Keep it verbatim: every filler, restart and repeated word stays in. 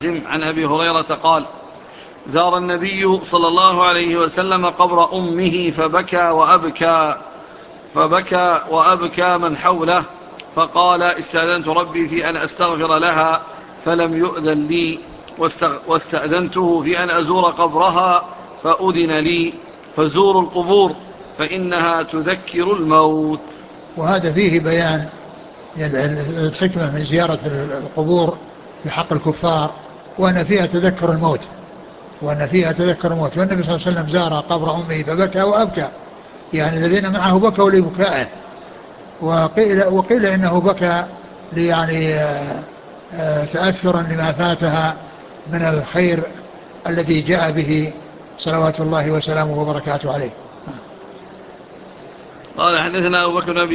عن أبي هريرة قال: زار النبي صلى الله عليه وسلم قبر أمه فبكى وأبكى فبكى وأبكى من حوله، فقال: استأذنت ربي في أن أستغفر لها فلم يؤذن لي، واستأذنته في أن أزور قبرها فأذن لي، فزوروا القبور فإنها تذكر الموت. وهذا فيه بيان الحكمة من زيارة القبور في حق الكفار، وأن فيها تذكر الموت وأن فيها تذكر الموت والنبي صلى الله عليه وسلم زار قبر أمه فبكى وأبكى، يعني الذين معه بكوا لبكائه، وقيل, وقيل إنه بكى يعني تأثرا لما فاتها من الخير الذي جاء به صلوات الله وسلامه وبركاته عليه. قال: حدثنا أبو بكر